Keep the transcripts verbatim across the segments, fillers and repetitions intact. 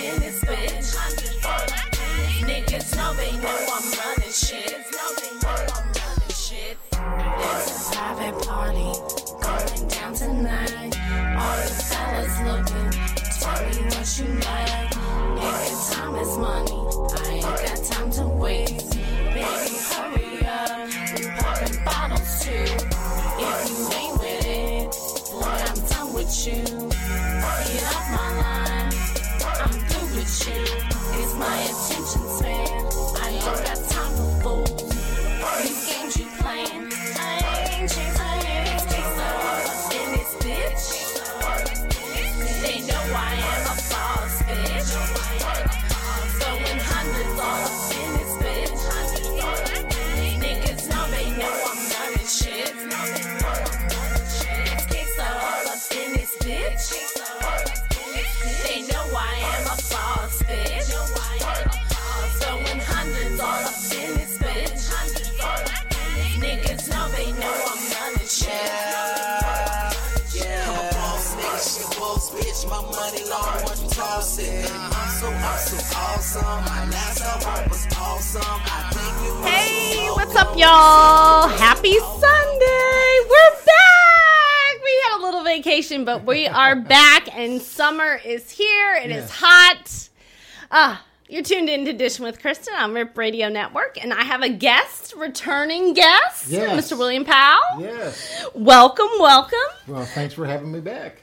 in this bitch. Niggas know they know I'm running shit. Know they know I'm running shit. It's a private party going down tonight. All the fellas looking, tell me what you like. Nigga, time is money. I ain't got time to waste. Baby, hurry up. We popping bottles too. If you ain't with it, boy, I'm done with you. Get off my line. I'm through with you. It's my attention span. I ain't got time for fools. These games you playing, I ain't chasing it. Chase up in this bitch. They know I am a boss bitch. Throwing hundreds all up in this bitch. Niggas know they know I'm running shit. Kicks all up in this bitch. They know I am a boss bitch. Throwing hundreds all up in this bitch. Niggas know they know I'm running shit. Yeah, I'm a boss nigga, she a boss bitch. My money long, what you toss it. I'm so, I'm so awesome. My last album was awesome. I think you was Hey, so what's up, y'all? Happy Sunday. We're back. We had a little vacation, but we are back, and summer is here. It is Yes. hot. Ah, you're tuned in to Dishing with Kristen on Rip Radio Network, and I have a guest, returning guest, Yes. Mister William Powell. Yes. Welcome, welcome. Well, thanks for having me back.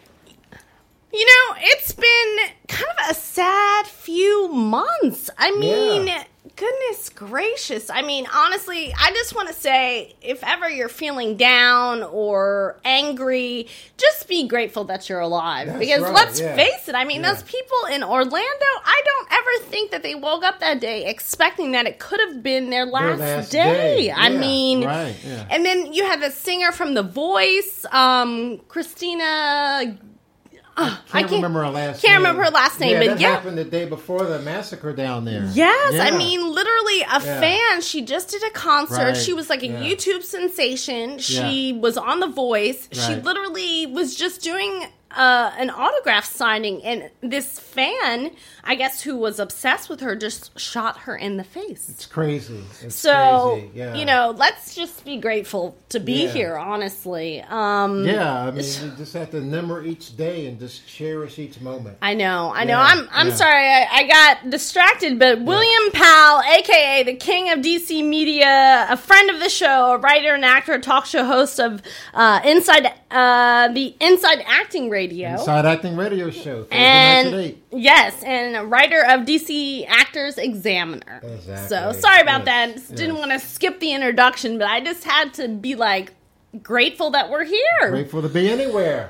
You know, it's been kind of a sad few months. I mean, Yeah. goodness gracious. I mean, honestly, I just want to say, if ever you're feeling down or angry, just be grateful that you're alive. That's because right, let's yeah. face it, I mean, Yeah. those people in Orlando, I don't ever think that they woke up that day expecting that it could have been their last, last day. day. I Yeah, mean, right, yeah. and then you had the singer from The Voice, um, Christina... Uh, Can't remember her last can't name. remember her last name, yeah, but that yeah. happened the day before the massacre down there. Yes, I Yeah. mean, literally a Yeah. fan. She just did a concert. Right, She was like a yeah. YouTube sensation. She was on The Voice. She Right. literally was just doing uh, an autograph signing, and this fan, I guess, who was obsessed with her, just shot her in the face. It's crazy. It's So, crazy. Yeah. you know, let's just be grateful to be Yeah. here, honestly. Um, Yeah, I mean, you just have to remember each day and just cherish each moment. I know, I know. Yeah, I'm I'm yeah. sorry, I, I got distracted, but William Powell, aka the King of D C Media, a friend of the show, a writer and actor, talk show host of uh, Inside uh, the Inside Acting Radio, Inside Acting Radio Show. Thursday nights at and eight. yes, and a writer of D C Actors Examiner. Exactly. So sorry about Yes, that. Just Didn't yes. want to skip the introduction, but I just had to be like grateful that we're here. Grateful to be anywhere.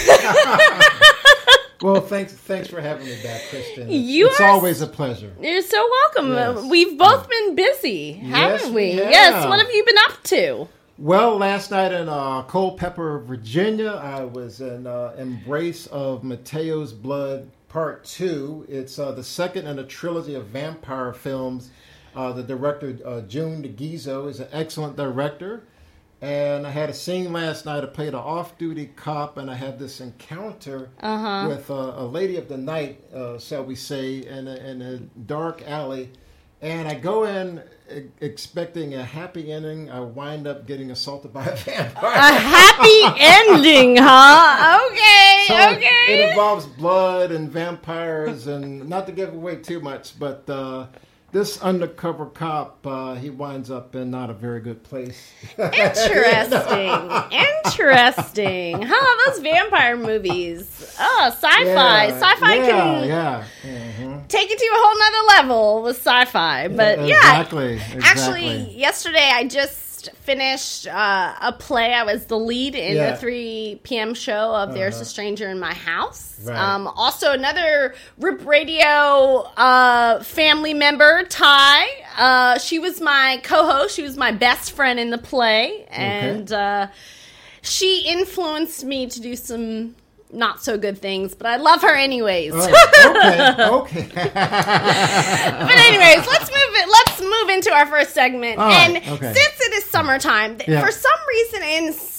Well, thanks thanks for having me back, Kristen. It's, You it's are- always a pleasure. You're so welcome. Yes. Uh, We've both been busy, haven't we? we have. Yes. What have you been up to? Well, last night in uh, Culpeper, Virginia, I was in uh, Embrace of Mateo's Blood Part two. It's uh, the second in a trilogy of vampire films. Uh, the director, uh, June DeGuizzo, is an excellent director. And I had a scene last night. I played an off-duty cop, and I had this encounter Uh-huh. with uh, a lady of the night, uh, shall we say, in a, in a dark alley. And I go in e- expecting a happy ending. I wind up getting assaulted by a vampire. A happy ending, huh? Okay, So it- okay. It involves blood and vampires, and not to give away too much, but uh, this undercover cop, uh, he winds up in not a very good place. Interesting. Interesting. Huh, those vampire movies. Oh, sci-fi. Yeah, Sci-fi yeah, can yeah. Mhm. take it to a whole nother level with sci-fi. But yeah, exactly, exactly. actually, yesterday I just finished uh, a play. I was the lead in Yeah. the three p.m. show of There's Uh-huh. a Stranger in My House. Right. Um, also, another Rip Radio uh, family member, Ty. Uh, she was my co-host. She was my best friend in the play. And uh, she influenced me to do some not so good things, but I love her anyways. Oh, okay, okay. But anyways, let's move it. Let's move into our first segment. All right, and okay. since it is summertime, th- Yeah. for some reason in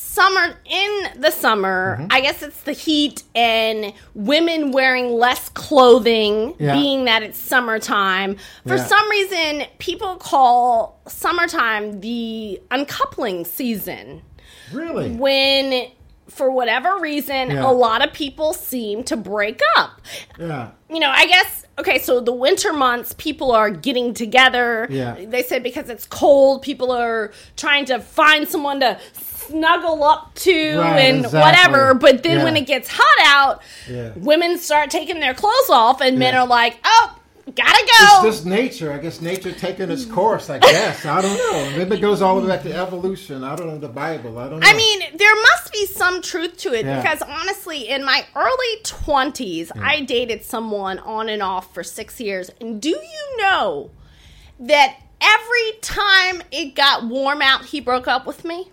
summer, in the summer, Mm-hmm. I guess it's the heat and women wearing less clothing, Yeah. being that it's summertime. For Yeah. some reason, people call summertime the uncoupling season. Really? When, for whatever reason, Yeah. a lot of people seem to break up. Yeah. You know, I guess, okay, so the winter months, people are getting together. Yeah. They said because it's cold, people are trying to find someone to snuggle up to Right, and exactly. whatever. But then Yeah. when it gets hot out, Yeah. women start taking their clothes off, and men Yeah. are like, oh, gotta It's go. just nature. I guess nature taking its course, I guess. I don't know. Maybe it goes all the way back to evolution. I don't know the Bible. I don't know. I mean, there must be some truth to it Yeah. because honestly, in my early twenties, I dated someone on and off for six years. And do you know that every time it got warm out, he broke up with me?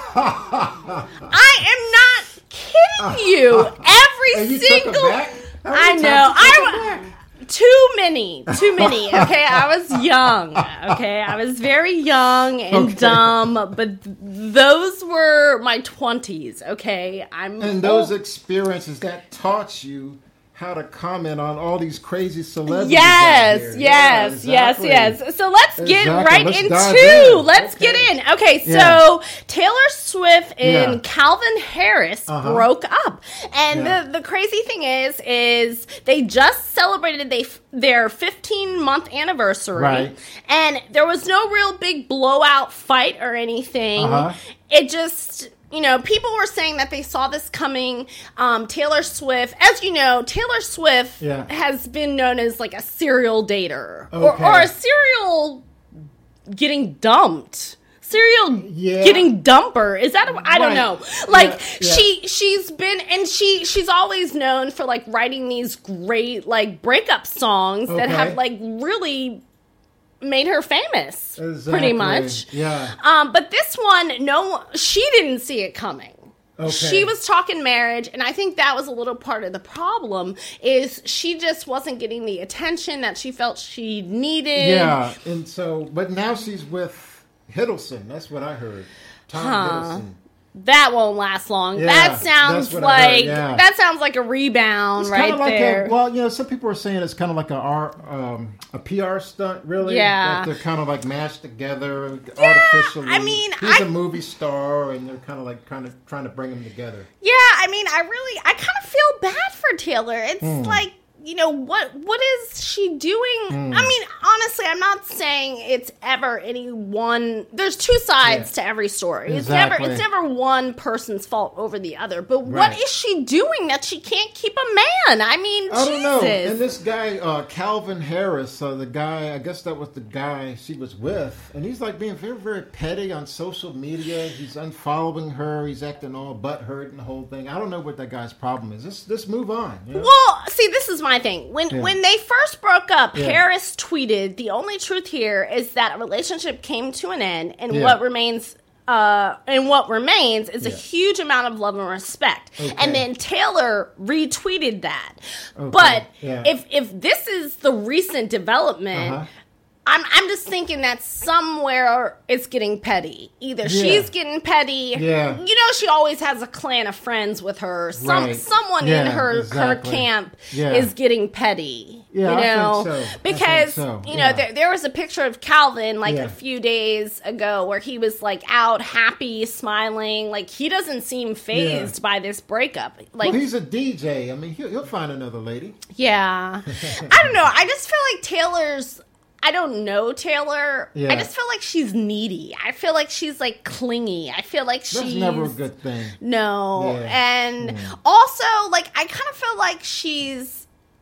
I am not kidding you. Every And you single. took it back? How I many know. times you took it I. back? Too many, too many. Okay, I was young. Okay, I was very young and Okay. dumb, but th- those were my twenties. Okay, I'm And those old. experiences that taught you how to comment on all these crazy celebrities. Yes, out here. yes, Yeah, exactly. yes, yes. So let's get Exactly. right Let's into. dive in. Let's Okay. get in. Okay, so Yeah. Taylor Swift and Yeah. Calvin Harris Uh-huh. broke up, and Yeah. the the crazy thing is, is they just celebrated they their fifteen month anniversary, Right. and there was no real big blowout fight or anything. Uh-huh. It just. You know, people were saying that they saw this coming. Um, Taylor Swift, as you know, Taylor Swift Yeah. has been known as like a serial dater or, Okay. or a serial getting dumped. Serial Yeah. getting dumper. Is that a, I don't Right. know. Like Yeah, yeah. she she's been and she she's always known for like writing these great like breakup songs that Okay. have like really made her famous pretty Exactly. much. Yeah. Um, but this one, no, she didn't see it coming. Okay. She was talking marriage, and I think that was a little part of the problem. Is she just wasn't getting the attention that she felt she needed? Yeah. And so, but now she's with Hiddleston. That's what I heard. Tom Huh. Hiddleston. That won't last long. Yeah, that sounds that's what I heard, like yeah. that sounds like a rebound It's right kind of like there. a, well, you know, some people are saying it's kind of like a R, um, a P R stunt, really. Yeah. That they're kind of like mashed together artificially. I mean, he's I- a movie star, and they're kind of like kind of trying to bring them together. Yeah, I mean, I really, I kind of feel bad for Taylor. It's Hmm. like, you know, what what is she doing? Hmm. I mean, honestly, I'm not saying it's ever any one. There's two sides Yeah. to every story. Exactly. It's never it's never one person's fault over the other. But what Right. is she doing that she can't keep a man? I mean, I don't know. Jesus. And this guy, uh, Calvin Harris, uh, the guy, I guess that was the guy she was with, and he's like being very, very petty on social media. He's unfollowing her. He's acting all butthurt and the whole thing. I don't know what that guy's problem is. Let's, let's move on. You know? Well, see, this is my thing. When Yeah. when they first broke up, Yeah. Harris tweeted, "The only truth here is that a relationship came to an end, and Yeah. what remains." Uh, and what remains is a Yeah. huge amount of love and respect. Okay. And then Taylor retweeted that. Okay. But Yeah. if if this is the recent development, Uh-huh. I'm I'm just thinking that somewhere it's getting petty. Either Yeah. she's getting petty. Yeah. You know, she always has a clan of friends with her. Some Right. someone in Yeah, her her exactly. camp Yeah. is getting petty. Yeah, you I think know, so. I think because so, you yeah. know there there was a picture of Calvin like Yeah. a few days ago where he was like out, happy, smiling. Like he doesn't seem phased Yeah. by this breakup. Like well, he's a D J. I mean, he'll, he'll find another lady. yeah, I don't know. I just feel like Taylor's. I don't know Taylor. Yeah. I just feel like she's needy. I feel like she's like clingy. I feel like she's That's never a good thing. no. Yeah. And Mm. also, like, I kind of feel like she's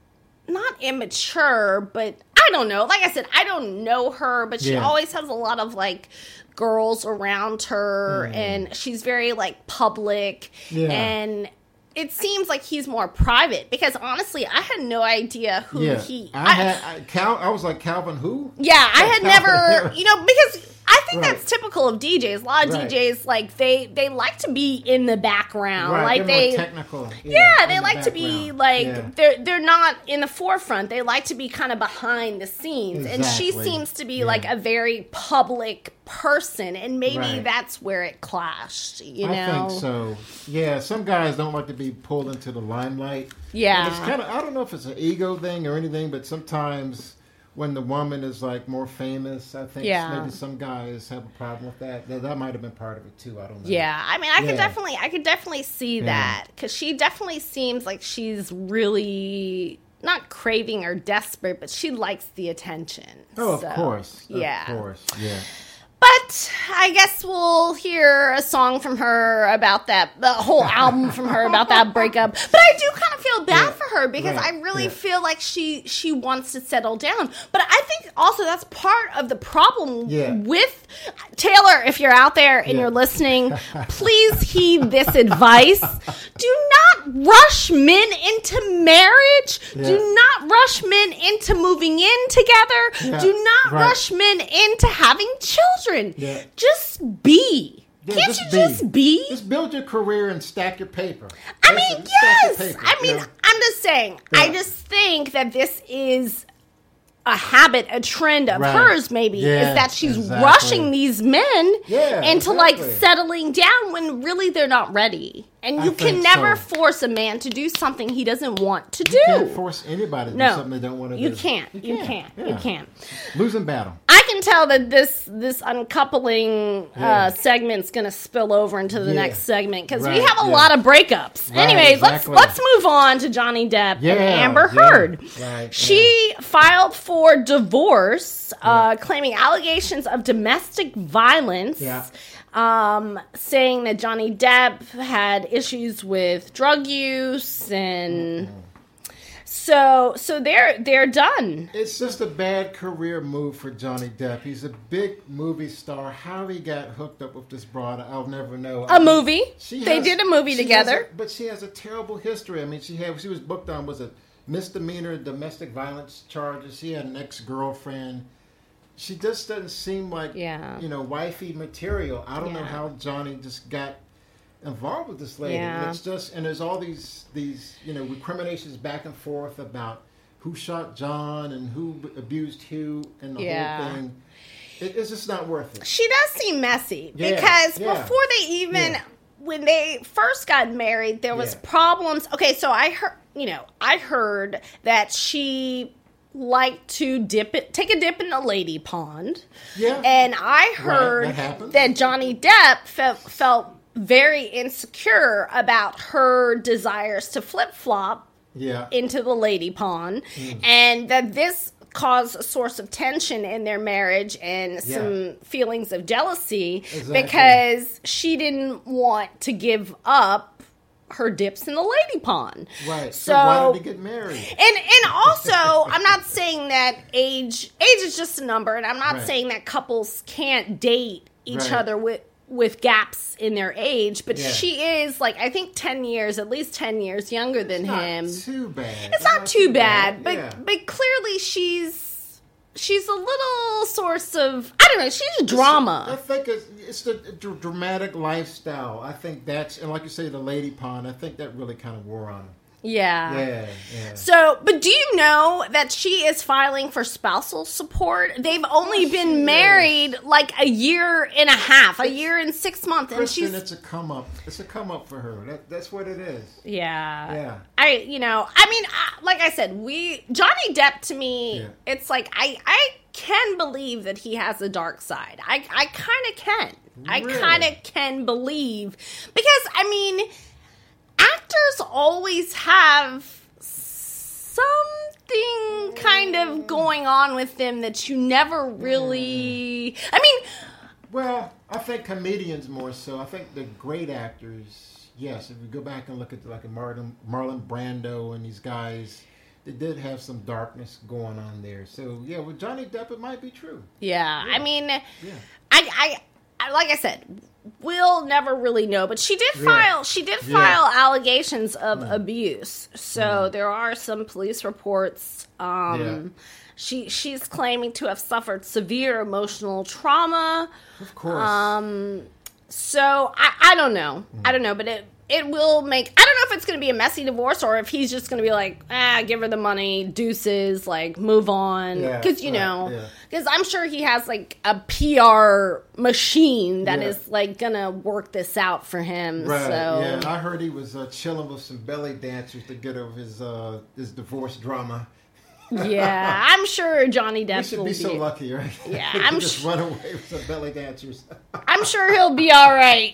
not immature, but I don't know. Like I said, I don't know her, but she Yeah. always has a lot of like girls around her, and she's very like public. Mm. Yeah. And it seems like he's more private because honestly, I had no idea who Yeah, he. I, had I, Cal. I was like Calvin who? yeah, I Like had Calvin never, Harris. you know, because I think Right. that's typical of D Js. A lot of Right. D Js, like, they, they like to be in the background. Right, Like, they're they... more technical. Yeah, in they the like to be background. like Yeah. they're they're not in the forefront. They like to be kind of behind the scenes, and she Exactly. seems to be Yeah. like a very public person, and maybe Right. that's where it clashed. You know, I think so. Yeah, some guys don't like to be pulled into the limelight. Yeah. And it's kind of, I don't know if it's an ego thing or anything, but sometimes when the woman is like more famous, I think Yeah. maybe some guys have a problem with that. That, that might have been part of it too. I don't know. Yeah, I mean, I could Yeah. definitely, I could definitely see Yeah. that because she definitely seems like she's really not craving or desperate, but she likes the attention. Oh, of So, course. yeah. Of course. Yeah. But I guess we'll hear a song from her about that, the whole album from her about that breakup. But I do kind of feel bad Yeah, for her because right, I really yeah. feel like she she wants to settle down. But I think also that's part of the problem Yeah. with Taylor. If you're out there and Yeah. you're listening, please heed this advice. Do not rush men into marriage. Yeah. Do not rush men into moving in together. Yeah, Do not right. rush men into having children. Yeah. Just be. Yeah, Can't just you be. just be? Just build your career and stack your paper. I That's mean, it. Stack your yes. paper, I mean, you know? I'm just saying. I Yeah. just think that this is a habit, a trend of Right. hers maybe, Yeah, is that she's exactly. rushing these men Yeah, into like exactly. settling down when really they're not ready. And I you can think never so. force a man to do something he doesn't want to You do. can't force anybody to No. do something they don't want to You do. can't. You can't. You yeah. can't. Losing battle. I can tell that this this uncoupling Yeah. uh, segment's going to spill over into the Yeah. next segment because we Right, have a yeah. lot of breakups. Right, Anyways, exactly. let's let's move on to Johnny Depp Yeah, and Amber yeah. Heard. Right, She filed for divorce, uh, claiming allegations of domestic violence. Yeah. Um, saying that Johnny Depp had issues with drug use and so so they're they're done. It's just a bad career move for Johnny Depp. He's a big movie star. How he got hooked up with this broad, I'll never know. A I mean, movie. she They has- did a movie she together. has a- but she has a terrible history. I mean, she had she was booked on was it misdemeanor domestic violence charges. She had an ex-girlfriend. She just doesn't seem like Yeah. you know wifey material. I don't know Yeah. how Johnny just got involved with this lady. Yeah. And it's just and there's all these these you know recriminations back and forth about who shot John and who abused who and the Yeah. whole thing. It, it's just not worth it. She does seem messy Yeah, because yeah. before they even Yeah. when they first got married there was Yeah. problems. Okay, so I heard, you know, I heard that she liked to dip it take a dip in the lady pond. Yeah. And I heard that happens. that Johnny Depp felt felt very insecure about her desires to flip-flop Yeah. into the lady pond, Mm. and that this caused a source of tension in their marriage and some feelings of jealousy Exactly. because she didn't want to give up her dips in the lady pond. Right. So, So, why did he get married? and and also, I'm not saying that age age is just a number, and I'm not Right. saying that couples can't date each Right. other with with gaps in their age, but Yeah. she is like I think ten years, at least ten years younger than Not him. too bad. It's not too bad, but Yeah. but clearly she's she's a little source of I don't know. She's I drama. think it's, it's the dr- dramatic lifestyle. I think that's, and like you say, the lady pond, I think that really kind of wore on him. Yeah. Yeah, yeah. So, but do you know that she is filing for spousal support? They've only course she been is. married like a year and a half, a year and six months, and Kristen, she's it's a come up. It's a come up for her. That, that's what it is. yeah, Yeah. I, you know, I mean, I, like I said, we Johnny Depp to me, Yeah. it's like I, I can believe that he has a dark side. I, I kind of can. I Really? kind of can believe because I mean, actors always have something kind of going on with them that you never really. I mean, Well, I think comedians more so. I think the great actors, yes. If we go back and look at like a Marlon, Marlon Brando and these guys, they did have some darkness going on there. So yeah, with Johnny Depp, it might be true. yeah. I mean, Yeah. I, I, like I said, we'll never really know. But she did Yeah. file. She did Yeah. file allegations of Mm. abuse. So Mm. there are some police reports. Um, Yeah. She she's claiming to have suffered severe emotional trauma. Of course. Um, so I, I don't know. Mm. I don't know, but it it will make. I don't know if it's going to be a messy divorce or if he's just going to be like, ah, give her the money, deuces, like move on. Yeah, Because you right, know, yeah. because I'm sure he has like a P R machine that Yeah. is like gonna work this out for him. Right. So Yeah. And I heard he was uh, chilling with some belly dancers to get over his uh, his divorce drama. yeah, I'm sure Johnny We Depp should will be be. so lucky, right? Yeah, To I'm just sh- run away with some belly dancers. I'm sure he'll be all right.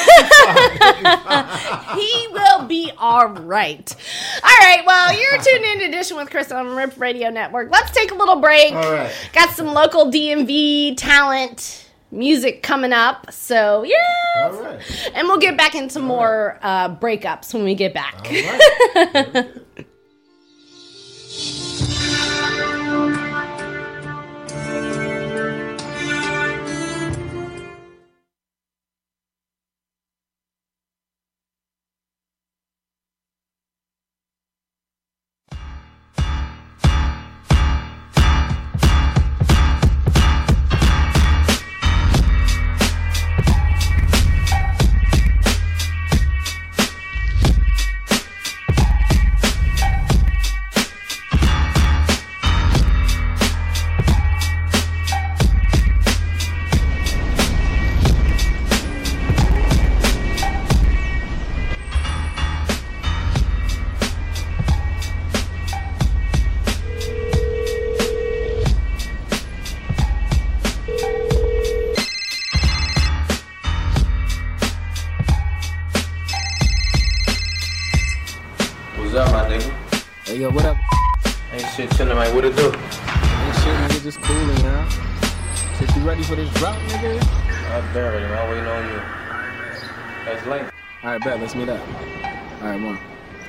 He will be all right. All right. Well, you're tuned in to Edition with Chris on Rip Radio Network. Let's take a little break. All right. Got some local D M V talent music coming up. So yeah. All right. And we'll get back into more uh, breakups when we get back. All right. Very good. What's up, my nigga? Hey, yo, what up? Ain't shit chillin', man. What it do? Ain't shit, nigga, just cooling, you know? Shit, you ready for this drop, nigga? I've been ready, man. I'm waiting on you. That's late. Alright, bet, let's meet up. Alright, one.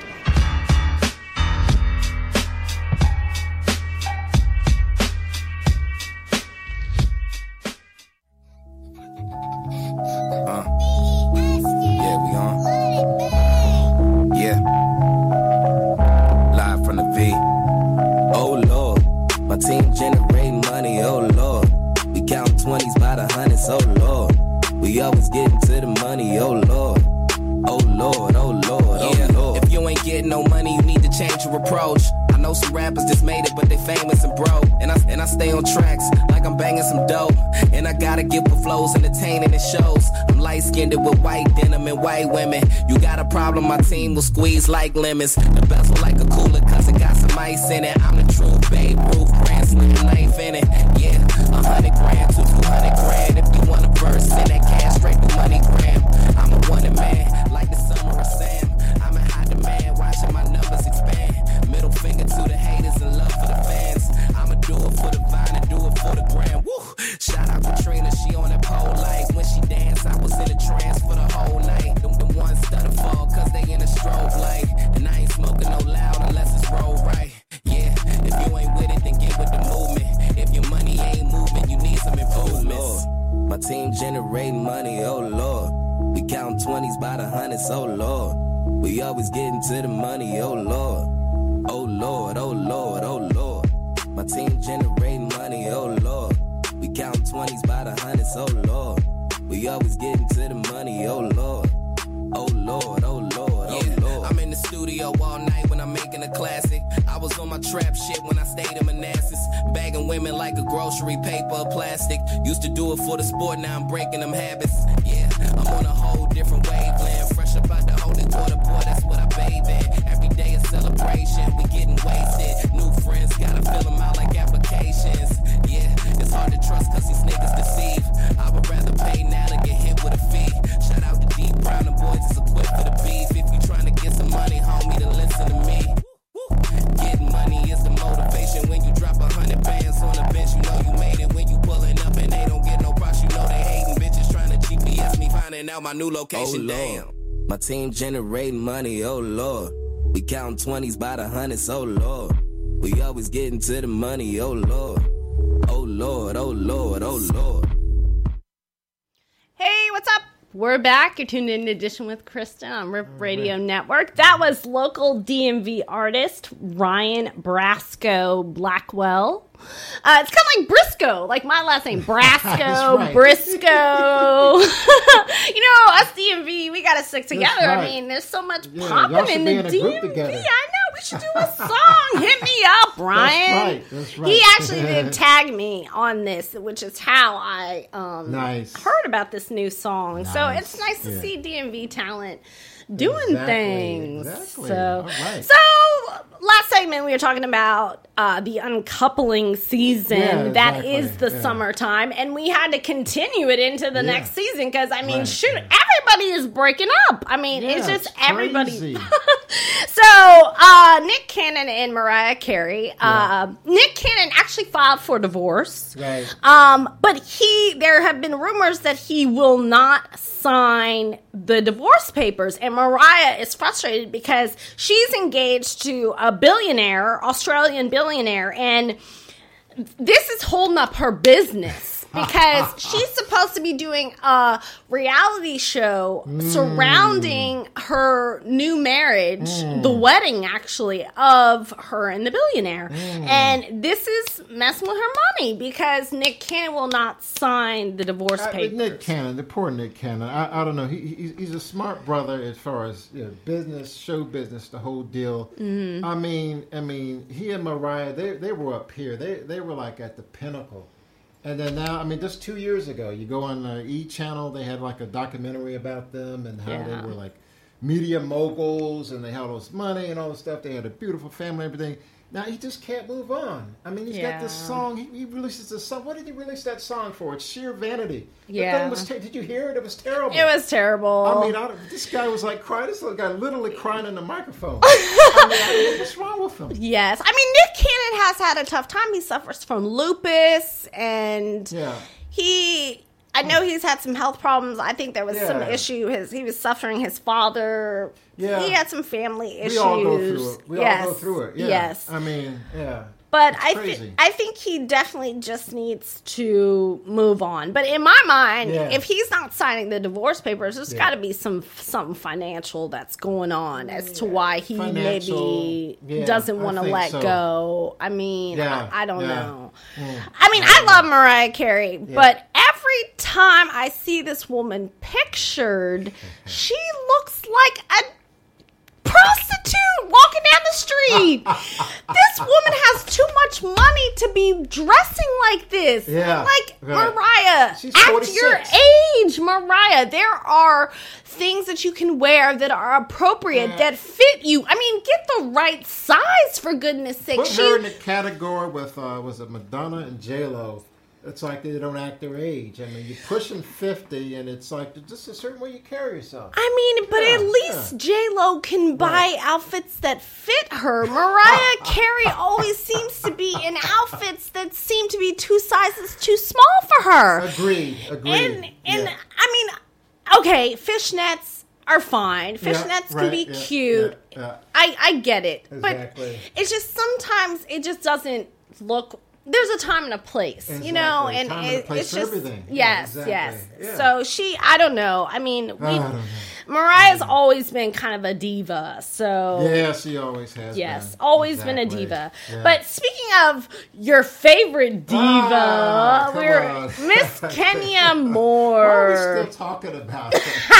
Uh, yeah, we on. Yeah. Live from the V. Oh Lord, my team generating money. Oh Lord, we count twenties by the hundreds. Oh Lord, we always getting to the money. Oh Lord, oh Lord, oh Lord, oh Yeah, Lord. if you ain't getting no money, you need to change your approach. I know some rappers just made it, but they famous and broke. And I and I stay on tracks like I'm banging some dope. And I gotta get the flows entertaining and shows. I'm light skinned with white denim and white women. You got a problem, my team will squeeze like lemons. The bezel like a cooler, cause it got some ice in it. I'm the true Babe Ruth, grand slam knife in it. Yeah, a hundred grand to two hundred grand. If you want a verse, send that cash straight to MoneyGram. I'm a wanted man, like the summer of Sam. I'm in high demand, watching my numbers expand. Middle finger to the haters and love for the fans. I'ma do it for the vine and do it for the gram. Woo! Shout out Katrina, she on that pole light. When she danced, I was in a trance for the whole night. Them, them ones stutter fall, cause they in a strobe light. And I ain't smoking no loud unless it's roll right. Yeah, if you ain't with it, then get with the movement. If your money ain't moving, you need some improvements. Oh Lord, my team generating money. Oh Lord, we count twenties by the hundreds. Oh Lord, we always getting to the money. Oh Lord, oh Lord, oh Lord, oh Lord, my team generating money. Oh Lord, we count twenties by the hundreds. Oh Lord, we always getting to the money. Oh Lord, oh Lord, oh Lord, oh Yeah, Lord. I'm in the studio all night when I'm making a classic. I was on my trap shit when I stayed in Manassas. Bagging women like a grocery, paper or plastic. Used to do it for the sport, now I'm breaking them habits. Yeah, I'm on a whole different wavelength. Fresh up out the holy water, boy, that's what I bathe in. Every day a celebration, we getting wasted. New friends, gotta fill them out like applications. Yeah, it's hard to trust cause these niggas deceive. I would rather pay now than get hit with a fee. Shout out to Deep Brown and boys is equipped for the beef. If you trying to get some money, homie, then listen to me. Getting money is the motivation. When you drop a hundred bands on the bench, you know you made it. When you pulling up and they don't get no props, you know they hating. Bitches trying to G P S me, finding out my new location. Oh, Damn. Lord. My team generating money. Oh Lord, we counting twenties by the hundreds. Oh Lord, we always getting to the money. Oh Lord, oh Lord, oh Lord, oh Lord. We're back. You're tuned in to Edition with Kristen on Rip Radio Network. That was local D M V artist Ryan Brasco Blackwell. Uh, it's kind of like Briscoe, like my last name, Brasco, right. Briscoe. You know, us D M V, we got to stick together. Right. I mean, there's so much Yeah, popping y'all should in be the in a D group M V. together. I know. We should do a song. Hit me up, Ryan. That's right. That's right. He actually did tag me on this, which is how I um, Nice. heard about this new song. So Nice. it's nice to Yeah. see D M V talent doing Exactly, things. exactly. So, All right. so last segment we were talking about uh, the uncoupling season. Yeah, That exactly. is the Yeah. summertime, and we had to continue it into the Yeah. next season because I mean, Right. shoot, everybody is breaking up. I mean, it's Yeah, just it's everybody. crazy. So, uh, Nick Cannon and Mariah Carey. Uh, Nick Cannon actually filed for divorce. Right. Um, but he, there have been rumors that he will not sign the divorce papers, and Mariah is frustrated because she's engaged to a billionaire, Australian billionaire, and this is holding up her business. Because she's supposed to be doing a reality show surrounding her new marriage, the wedding actually, of her and the billionaire. And this is messing with her money because Nick Cannon will not sign the divorce I, papers. Nick Cannon, the poor Nick Cannon. I, I don't know. He, he he's a smart brother as far as you know, business, show business, the whole deal. Mm-hmm. I mean, I mean, he and Mariah, they they were up here. They they were like at the pinnacle. And then now, I mean, just two years ago, you go on the E! Channel, they had like a documentary about them and how Yeah. they were like media moguls and they had all this money and all this stuff. They had a beautiful family and everything. Now he just can't move on. I mean, he's got this Yeah. song. He, he releases this song. What did he release that song for? It's sheer vanity. The Yeah. thing was ter- did you hear it? It was terrible. It was terrible. I mean, I don't, this guy was like crying. This little guy literally crying in the microphone. I mean, I, what's wrong with him? Yes. I mean, Nick Cannon has had a tough time. He suffers from lupus, and Yeah. he, I know he's had some health problems. I think there was some Yeah. issue. His He was suffering his father. Yeah. He had some family issues. We all go through it. We yes. all go through it. Yeah. Yes. I mean, yeah. But It's I, crazy. th- I think he definitely just needs to move on. But in my mind, Yeah. if he's not signing the divorce papers, there's Yeah. got to be some something financial that's going on as to why he Financial, maybe yeah, doesn't I want to think let so. go. I mean, Yeah, I, I don't yeah. know. Mm. I mean, I love Mariah Carey, but every time I see this woman pictured, she looks like a prostitute walking down the street. This woman has too much money to be dressing like this. Yeah, Like, right. Mariah, She's at forty-six. your age, Mariah, there are things that you can wear that are appropriate, Yeah. that fit you. I mean, get the right size, for goodness sake. Put She, her in the category with, uh, was it Madonna and J-Lo? It's like they don't act their age. I mean, you're pushing fifty, and it's like there's just a certain way you carry yourself. I mean, but Yeah, at least yeah. J-Lo can buy Right. outfits that fit her. Mariah Carey always seems to be in outfits that seem to be two sizes too small for her. Agreed. Agreed. And and Yeah. I mean, okay, fishnets are fine. Yeah, Fishnets can right, be yeah, cute. yeah, yeah. I I get it, Exactly. but it's just sometimes it just doesn't look. There's a time and a place, you know, Exactly. and Time and a it, place it's for just everything. Yeah, yes, exactly. yes. Yeah. So she, I don't know. I mean, we, I don't know. Mariah's always been kind of a diva, so Yeah, she always has. yes, been. always been a Exactly. diva. Yeah. But speaking of your favorite diva, Ah, come we're on. Miss Kenya Why are we Moore. still talking about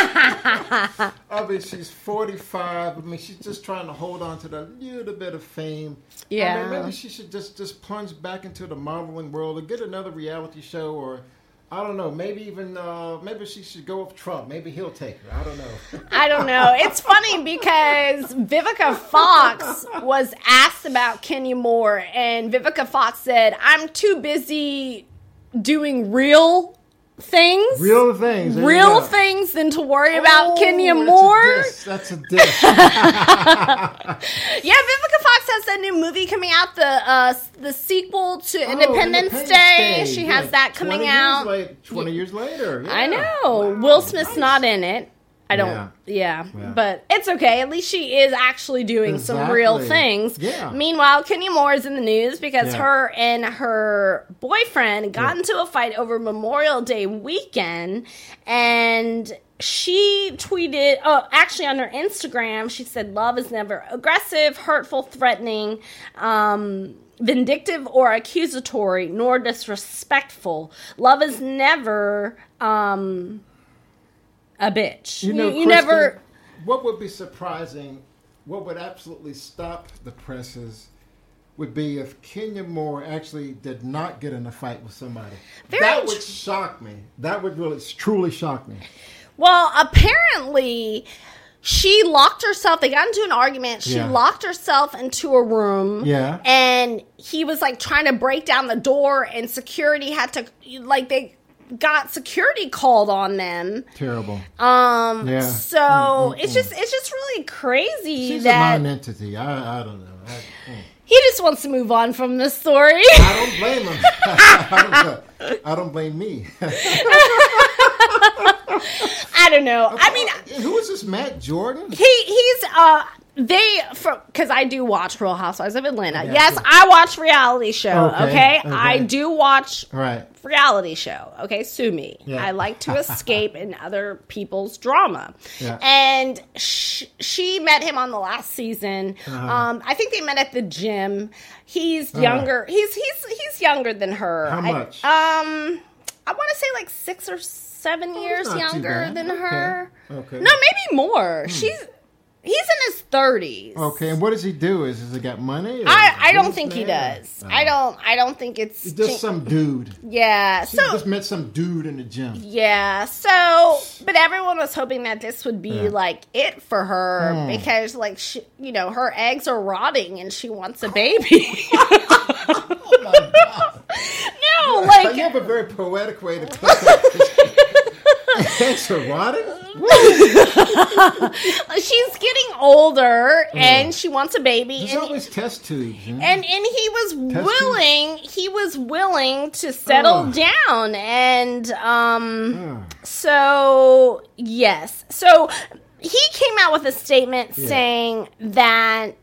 it? I mean, she's forty-five. I mean, she's just trying to hold on to that little bit of fame. I Yeah. mean, maybe she should just, just plunge back into the modeling world or get another reality show, or I don't know. Maybe even uh, maybe she should go with Trump. Maybe he'll take her. I don't know. I don't know. It's funny because Vivica Fox was asked about Kenya Moore, and Vivica Fox said, "I'm too busy doing real things, Real things. There you real go. things, than to worry about Oh, Kenya that's Moore." A diss. That's a diss. Yeah, Vivica Fox has that new movie coming out, the uh, the sequel to Oh, Independence, Day. She Yeah, has that coming twenty out. Years late, Twenty years later. I yeah. know. Wow, Will Smith's nice. not in it. I don't, Yeah. yeah. Yeah. But it's okay. At least she is actually doing some real Exactly. things. Yeah. Meanwhile, Kenya Moore is in the news because Yeah. her and her boyfriend got Yeah. into a fight over Memorial Day weekend, and she tweeted, oh, actually on her Instagram, she said, "Love is never aggressive, hurtful, threatening, um, vindictive or accusatory, nor disrespectful. Love is never um, a bitch." You know, you, you Kristen, never. What would be surprising, what would absolutely stop the presses, would be if Kenya Moore actually did not get in a fight with somebody. Very that tr- would shock me. That would really, truly shock me. Well, apparently, she locked herself. They got into an argument. She Yeah. locked herself into a room. Yeah. And he was like trying to break down the door, and security had to, like, they got security called on them. Terrible. Um. Yeah. So Mm, mm, it's mm. just it's just really crazy She's that a non-entity. I, I don't know. I, mm. he just wants to move on from this story. I don't blame him. I, don't, I don't blame me. I don't know. I mean, Who is this Matt Jordan? He he's uh they for because I do watch Real Housewives of Atlanta. Yeah, Yes, sure. I watch reality show. Okay, Okay, okay. I do watch All right. reality show. Okay, sue me. Yeah. I like to escape in other people's drama. Yeah. And sh- she met him on the last season. Uh-huh. Um, I think they met at the gym. He's younger. He's he's he's younger than her. How I- much? um, I want to say like six or seven Oh, years not too younger bad. than Okay. her. Okay. No, maybe more. She's he's in his thirties. Okay, and what does he do? Is has he got money? or I, I don't business think he man? does. Oh. I don't I don't think it's He's just cha- some dude. yeah. She So just met some dude in the gym. yeah. So but everyone was hoping that this would be Yeah. like it for her Hmm. because like she, you know, her eggs are rotting and she wants a baby. Oh my God. No, You like have a very poetic way to put that. Thanks for rotting. she's getting older and she wants a baby There's and always test tubes. You know? And and he was Test willing. He was willing to settle Ugh. down, and um. Ugh. So yes, so he came out with a statement Yeah. saying that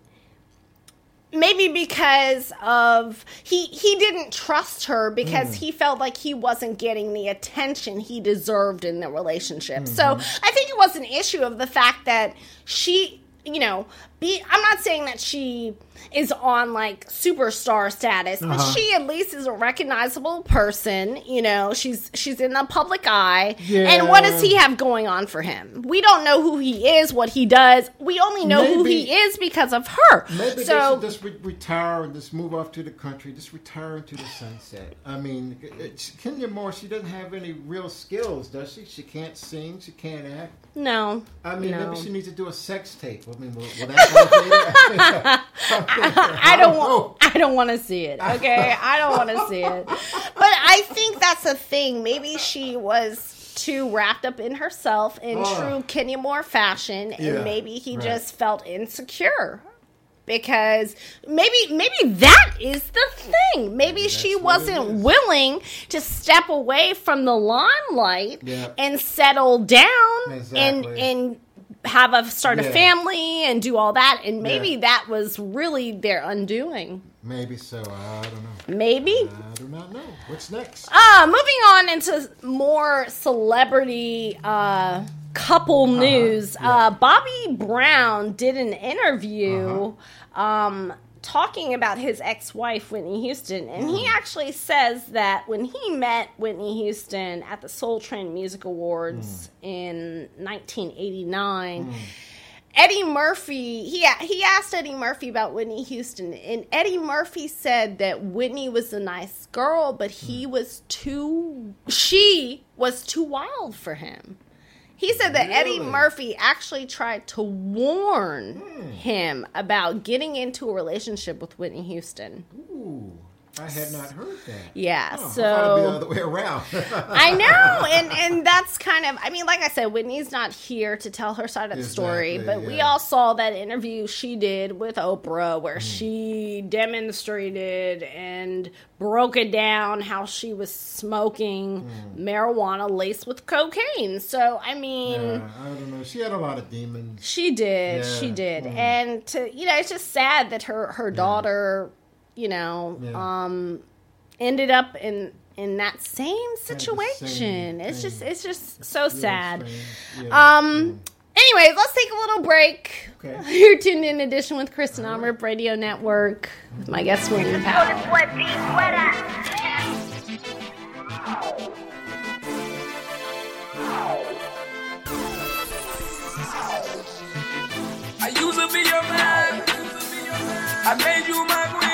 maybe because of he he didn't trust her because Mm. he felt like he wasn't getting the attention he deserved in the relationship. So Mm-hmm. I think it was an issue of the fact that she, you know, be I'm not saying that she is on like superstar status, but Uh-huh. she at least is a recognizable person. You know, she's she's in the public eye. Yeah. And what does he have going on for him? We don't know who he is, what he does. We only know who Maybe- he is because of her. Maybe they so should just re- retire and just move off to the country. Just retire into the sunset. I mean, it's, Kenya Moore, she doesn't have any real skills, does she? She can't sing. She can't act. no, I mean, no. maybe she needs to do a sex tape. I mean, will, will that motivate her? I don't know. want. I don't want to see it. Okay, I don't want to see it. But I think that's a thing. Maybe she was too wrapped up in herself in Oh. true Kenya Moore fashion, and Yeah, maybe he right. just felt insecure. Because maybe maybe that is the thing. Maybe she that's what it wasn't is. willing to step away from the limelight Yeah. and settle down and Exactly. and have a start a Yeah. family and do all that. And maybe Yeah. that was really their undoing. Maybe so. I don't know. Maybe. I do not know. What's next? Uh, moving on into more celebrity uh, couple news. yeah. Uh, Bobby Brown did an interview um, talking about his ex-wife, Whitney Houston. And he actually says that when he met Whitney Houston at the Soul Train Music Awards in nineteen eighty-nine... Eddie Murphy, he he asked Eddie Murphy about Whitney Houston, and Eddie Murphy said that Whitney was a nice girl, but he was too, she was too wild for him. He said that Eddie Really? Murphy actually tried to warn him about getting into a relationship with Whitney Houston. Ooh. I had not heard that. Yeah, oh, so I thought it'd be the other way around. I know, and and that's kind of. I mean, like I said, Whitney's not here to tell her side of the Exactly, story, but yeah. we all saw that interview she did with Oprah, where mm. she demonstrated and broke it down how she was smoking mm. marijuana laced with cocaine. So I mean, yeah, I don't know. She had a lot of demons. She did, yeah. she did, mm. and to you know, it's just sad that her her daughter. Yeah. You know, yeah. um, ended up in in that same situation. Same it's thing. just it's just so it's sad. Yeah. Um. Anyways, let's take a little break. Okay. You're tuned in edition with Kristen on Rip Radio Network with my guest Whitney Powell. I used to be your man. I made you my queen.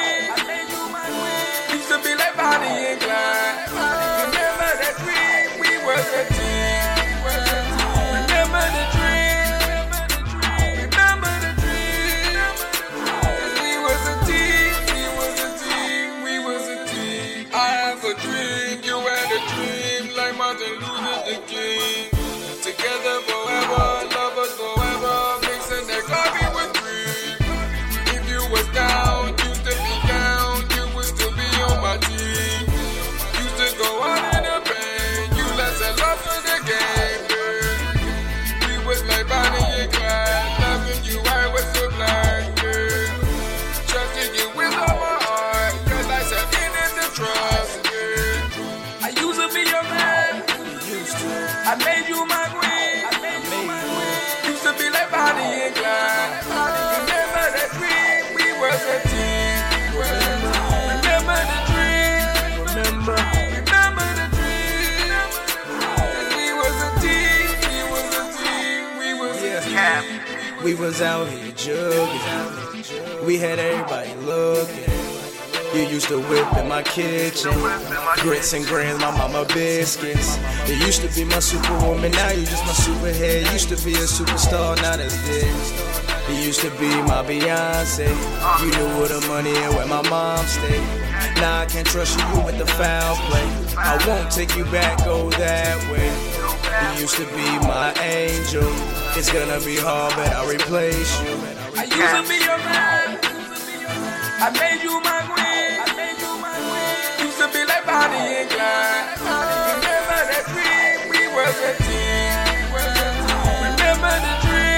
Used to be like Bonnie and Clyde. Remember that dream? We was a team. Remember the dream? Remember the dream? We was a team. We was a team. We was a team. I have a dream. You had a dream. Like Martin Luther King. Together forever. Lovers forever. Mixing that coffee with cream. If you was down, used to be down. My team used to go out in the pain. You let that love for the game, girl. We was like Bonnie and Clyde. Loving you, I was so blind, girl. Trusting you with all my heart. Cause I said in it to trust, girl. I used to be your man. I made you my queen. I made you my queen. Used to be like Bonnie and Clyde. Remember that dream? We was a team. Remember the dream. Remember, remember the dream. We was a team. We was a team. We was a team. We was out here jugging. We had everybody looking. You used to whip in my kitchen. Grits and grams, my mama biscuits. You used to be my superwoman, now you just my superhead. Used to be a superstar, now that's dead. You used to be my Beyonce. You knew where the money and where my mom stayed. Now I can't trust you with the foul play. I won't take you back, go that way. You used to be my angel. It's gonna be hard, but I'll replace you. I used to be your man. I made you my queen. I made you my queen. Used to be like Bonnie and Clyde. Remember that dream? We was a team. Remember the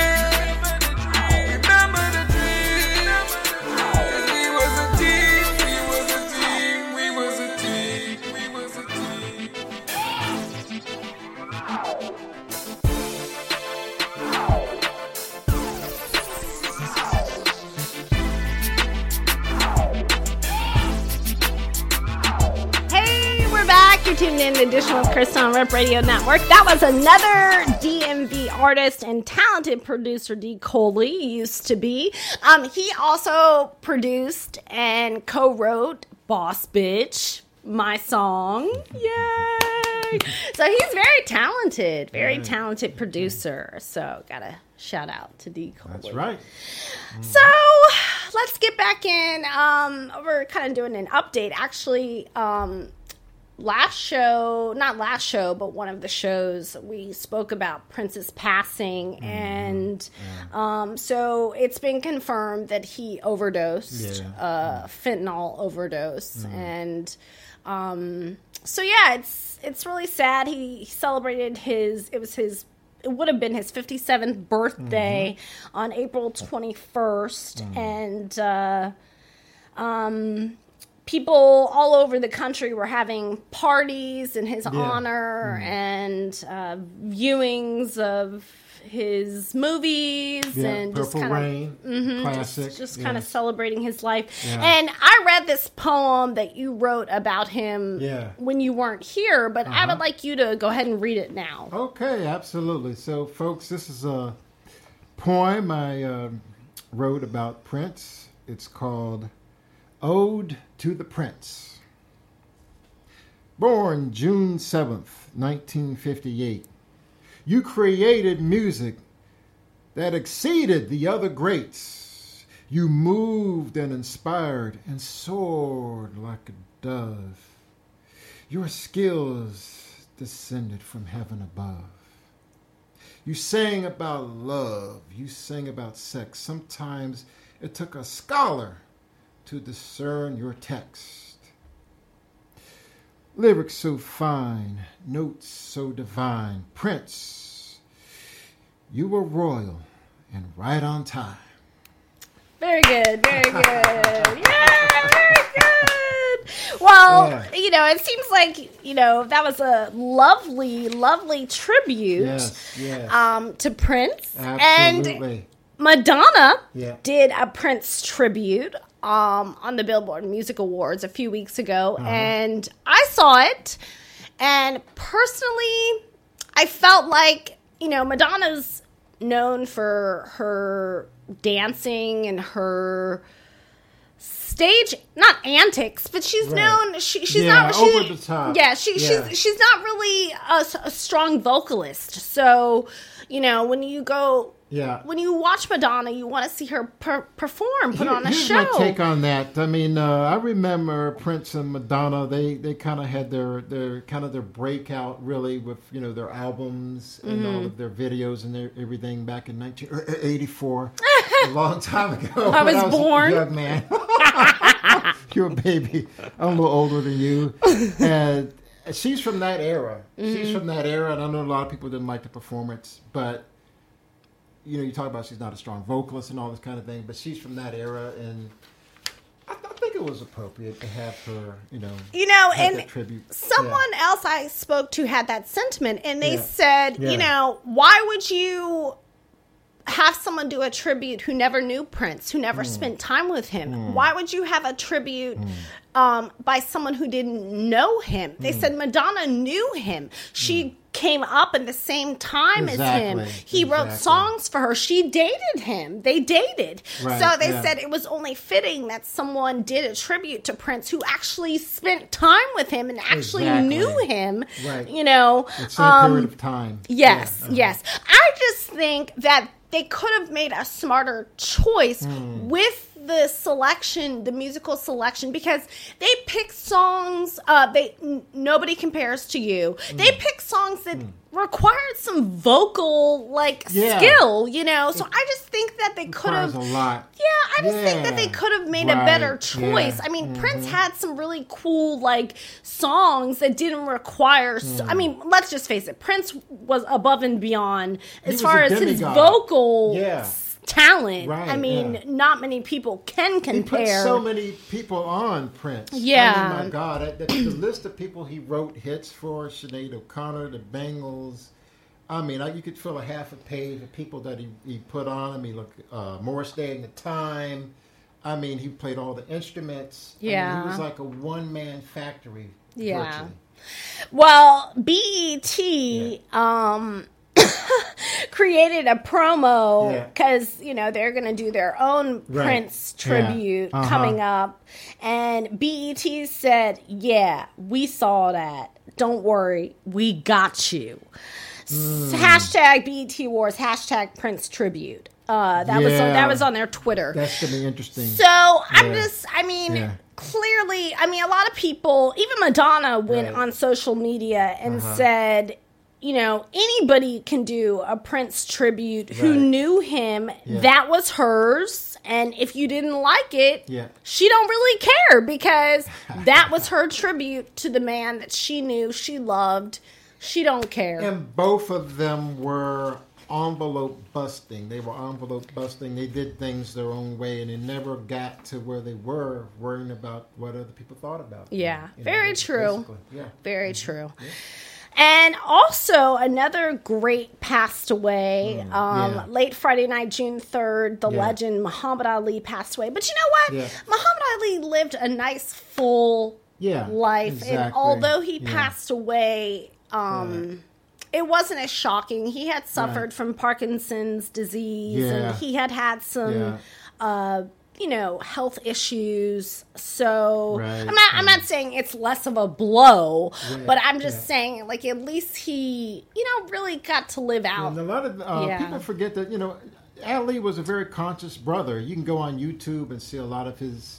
dream? Remember the dream? We was a team. We was a team. We was a team. We was a team. You're tuned in to Edition with Kristen on Rip Radio Network. That was another D M V artist and talented producer, D. Coley, used to be. Um, he also produced and co-wrote Boss Bitch, my song. Yay! So he's very talented, very talented producer. So gotta shout out to D. Coley. That's right. So let's get back in. Um, we're kind of doing an update. Actually, um, last show, not last show, but one of the shows, we spoke about Prince's passing, mm-hmm. and yeah. um, so it's been confirmed that he overdosed, yeah. uh, fentanyl overdose, mm-hmm. and um, so yeah, it's it's really sad. He, he celebrated his, it was his, it would have been his fifty-seventh birthday mm-hmm. on April twenty-first, mm-hmm. and uh, um. people all over the country were having parties in his yeah. honor mm. and uh, viewings of his movies yeah, and Purple just kind Rain, of mm-hmm, classic, just, just yes. kind of celebrating his life. Yeah. And I read this poem that you wrote about him yeah. when you weren't here, but uh-huh. I would like you to go ahead and read it now. Okay, absolutely. So, folks, this is a poem I uh, wrote about Prince. It's called Ode to the Prince. Born June seventh, nineteen fifty-eight, you created music that exceeded the other greats. You moved and inspired and soared like a dove. Your skills descended from heaven above. You sang about love. You sang about sex. Sometimes it took a scholar to discern your text. Lyrics so fine, notes so divine. Prince, you were royal and right on time. Very good, very good. Yeah, very good. Well, Yeah. you know, it seems like, you know, that was a lovely, lovely tribute Yes, yes. um, to Prince. Absolutely. And Madonna Yeah. did a Prince tribute um, on the Billboard Music Awards a few weeks ago, Uh-huh. and I saw it. And personally, I felt like, you know, Madonna's known for her dancing and her stage, not antics, but she's Right. known. She, she's Yeah, not she, over the top. Yeah, she, Yeah. she's she's not really a, a strong vocalist. So, you know, when you go. Yeah. When you watch Madonna, you want to see her per- perform, put Here- on a here's show. my take on that. I mean, uh, I remember Prince and Madonna. They they kind of had their their kind of their breakout really with you know their albums and Mm-hmm. all of their videos and their, everything back in nineteen eighty-four, a long time ago. I when was born. a young man. You're a baby. I'm a little older than you, and she's from that era. Mm-hmm. She's from that era, and I know a lot of people didn't like the performance, but. You know, you talk about she's not a strong vocalist and all this kind of thing, but she's from that era, and I, I think it was appropriate to have her, you know, You know, have and that tribute. someone else I spoke to had that sentiment, and they Yeah. said, Yeah. you know, why would you have someone do a tribute who never knew Prince, who Mm. never spent time with him? Why would you have a tribute um, by someone who didn't know him? They Mm. said Madonna knew him. She came up in the same time as him. Exactly. He wrote Exactly. songs for her. She dated him. They dated. Right, So they yeah. said it was only fitting that someone did a tribute to Prince who actually spent time with him and actually Exactly. knew him. Right. You know, That same um, period of time. yes, Yeah, uh-huh. yes. I just think that they could have made a smarter choice Hmm. with the selection, the musical selection, because they pick songs. Uh, they n- nobody compares to you. They Hmm. pick songs that required some vocal like Yeah. skill. You know, so I just think that they could Requires have. a lot. Yeah, I just think that they Yeah. could have made a Right, better choice. yeah. I mean, Mm-hmm. Prince had some really cool like songs that didn't require. So, I mean, let's just face it, Prince was above and beyond as was far a as his demigod. vocal Yeah. s- talent. Right, I mean, yeah. not many people can He put compare. so many people on Prince. Yeah. I mean, my God, I- the, the list of people he wrote hits for: Sinead O'Connor, the Bangles. I mean, I, you could fill a half a page of people that he, he put on. I mean, look, uh, Morris Day and the Time. I mean, he played all the instruments. I mean, Yeah. he was like a one man factory. Yeah. Virtually. Well, B E T um, created a promo Yeah. because, you know, they're going to do their own Right. Prince Yeah. tribute Uh-huh. coming up. And B E T said, yeah, we saw that. Don't worry, we got you. S- Hmm. Hashtag B E T Wars, hashtag Prince tribute. Uh, that was Yeah. that was on their Twitter. That's going to be interesting. So I'm Yeah. just, I mean, Yeah. clearly, I mean, a lot of people, even Madonna went Right. on social media and Uh-huh. said, you know, anybody can do a Prince tribute who Right. knew him. Yeah. That was hers. And if you didn't like it, Yeah. she don't really care because that was her tribute to the man that she knew, she loved. She don't care. And both of them were envelope busting. They were envelope busting. They did things their own way, and they never got to where they were worrying about what other people thought about them. Yeah, You know, very true. basically. Yeah. Very true. And also, another great passed away um, yeah. late Friday night, June third. The Yeah. legend Muhammad Ali passed away. But you know what? Yeah. Muhammad Ali lived a nice, full Yeah, life. And exactly. although he Yeah. passed away, um, it wasn't as shocking. He had suffered Right. from Parkinson's disease, Yeah. and he had had some. Yeah. Uh, you know, health issues. So Right, I'm not. I'm right. not saying it's less of a blow, Yeah, but I'm just yeah. saying, like, at least he, you know, really got to live out. And a lot of uh, Yeah. people forget that, you know, Ali was a very conscious brother. You can go on YouTube and see a lot of his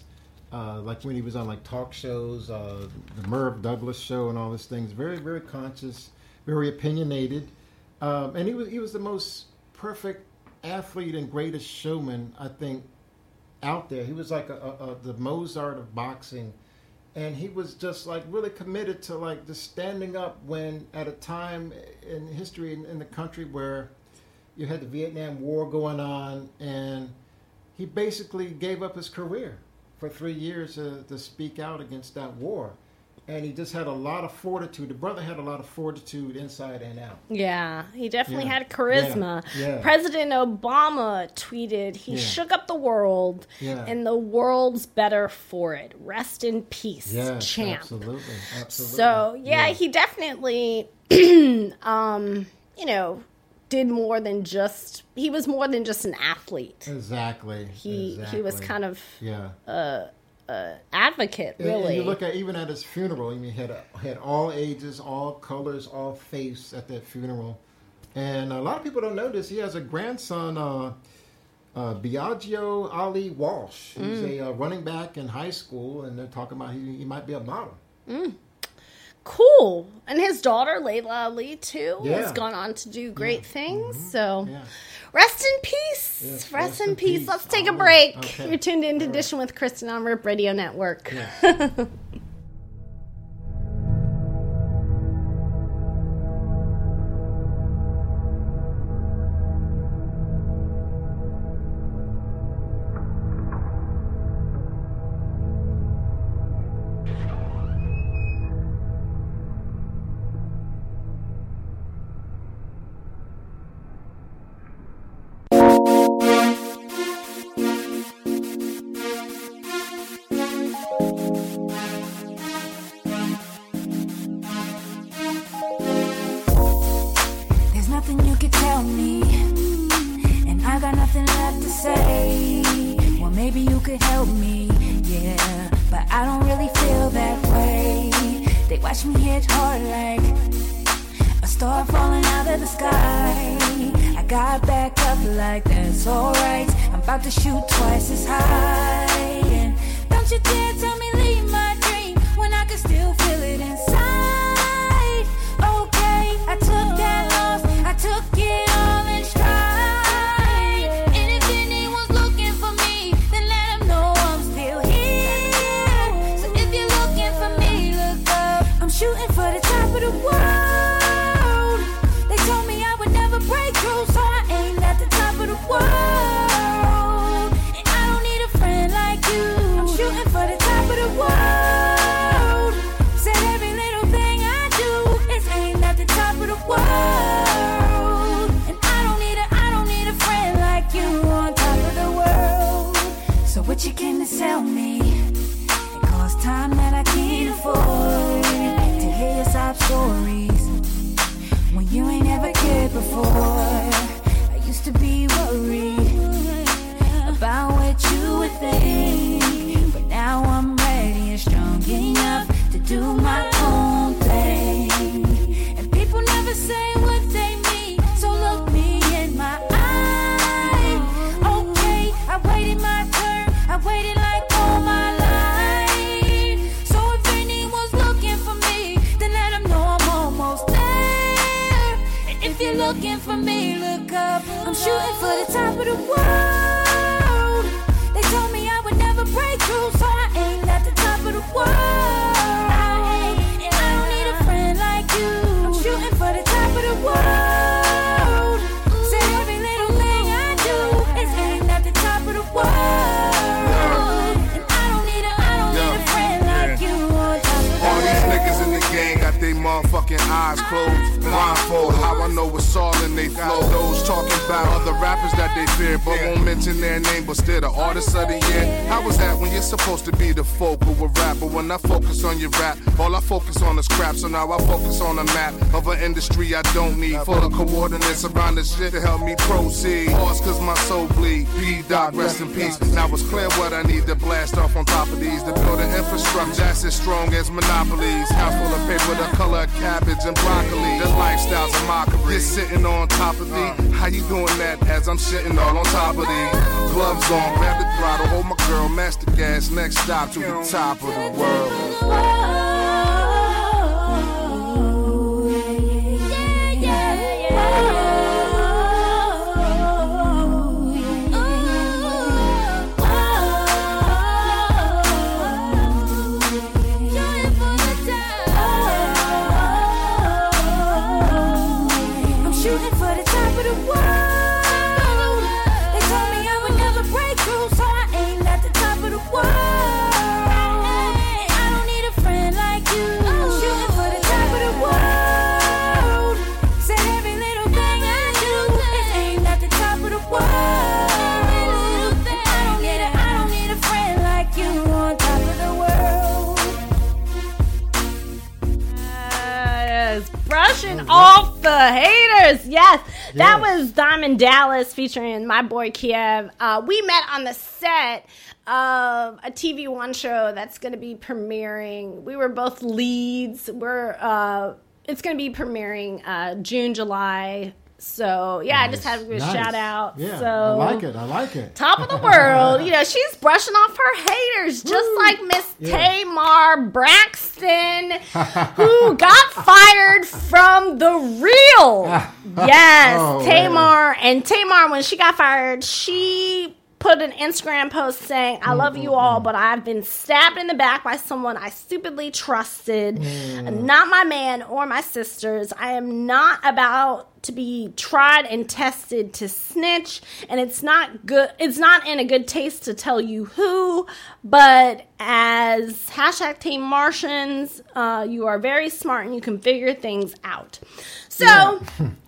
uh, like when he was on like talk shows, uh, the Merv Douglas show, and all these things. Very, very conscious, very opinionated, um, and he was he was the most perfect athlete and greatest showman, I think, out there. He was like a, a, a, the Mozart of boxing, and he was just like really committed to like just standing up when at a time in history in, in the country where you had the Vietnam War going on, and he basically gave up his career for three years to, to speak out against that war. And he just had a lot of fortitude. The brother had a lot of fortitude inside and out. Yeah, he definitely Yeah. had charisma. Yeah. Yeah. President Obama tweeted, he Yeah. shook up the world, Yeah. and the world's better for it. Rest in peace, Yes, champ. absolutely, absolutely. So, yeah, Yeah. he definitely, um, you know, did more than just, he was more than just an athlete. Exactly. He exactly. he was kind of yeah. uh, uh, advocate, And- really. And you look at even at his funeral. I mean, he had had all ages, all colors, all faiths at that funeral. And a lot of people don't know this. He has a grandson, uh, uh, Biagio Ali Walsh. He's Mm. a uh, running back in high school, and they're talking about he, he might be a model. Mm. Cool. And his daughter, Layla Ali, too, Yeah. has gone on to do great things. So, Yeah. rest in peace. Yes, rest, rest in in peace. peace. Let's take a Amen. break. Okay. You're tuned in to All right. Dishing with Kristen on Rip Radio Network. Yes. There's nothing you can tell me, and I got nothing left to say. Well, maybe you could help me, yeah, but I don't really feel that way. They watch me hit hard like a star falling out of the sky. I got back up like that's alright. I'm about to shoot twice as high. And don't you dare tell me leave my dream when I can still feel it inside. Okay, I took that loss, I took it all in stride. And if anyone's looking for me, then let them know I'm still here. So if you're looking for me, look up. I'm shooting for the top of the world. They told me I would never break through, so I aimed at the top of the world. And I don't need a friend like you. I'm shooting for the top of the world. Said every little thing I do is aimed at the top of the world. And I don't need a, I don't need a friend like you on top of the world. So what you came to sell me? It costs time that I can't afford to hear your sob stories when you ain't ever cared before. I used to be worried about what you would think, but now I'm ready and strong enough to do my own thing. And people never say what they mean, so look me in my eye. Okay, I waited my turn, I waited like all my life. So if anyone's looking for me, then let them know I'm almost there. And if you're looking for me, look up. I'm shooting for the top of the world. They told me I would never break through, so I aimed at the top of the world. And I don't need a friend like you. I'm shooting for the top of the world. Said every little thing I do is aimed at the top of the world. And I don't need a, I don't need a friend like you on top of the All these world. niggas in the gang got they motherfucking eyes closed. Blindfold, how I know it's all in they flow. Those talking about other rappers that they fear, but won't mention their name, but still the artists of the year. How was that when you're supposed to be the focal of rap? But when I focus on your rap, all I focus on is crap. So now I focus on a map of an industry I don't need. Full of coordinates around the shit to help me proceed. Pause cause my soul bleed. B-Doc, rest in peace. Now it's clear what I need to blast off on top of these. To build an infrastructure that's as strong as monopolies. House full of paper, the color of cash. cabbage and broccoli. The lifestyle's a mockery. You're sitting on top of thee. How you doing that as I'm sitting all on top of thee? Gloves on, grab the throttle, hold my girl, match the gas. Next stop to the top of the world. Off the haters. Yes, yes. That was Diamond Dallas featuring my boy Kiev. Uh, we met on the set of a T V One show that's going to be premiering. We were both leads. We're uh, it's going to be premiering uh, June, July. So, yeah, nice. I just had to give a nice. shout out. Yeah, so, I like it. I like it. Top of the world. You know, she's brushing off her haters, just Woo. like Miss yeah. Tamar Braxton, who got fired from The Real. Yes, oh, Tamar. Man. And Tamar, when she got fired, she put an Instagram post saying, I love you all, but I've been stabbed in the back by someone I stupidly trusted. Mm. Not my man or my sisters. I am not about to be tried and tested to snitch, and it's not good. It's not in a good taste to tell you who, but as hashtag Team Martians, uh, you are very smart and you can figure things out. So... Yeah.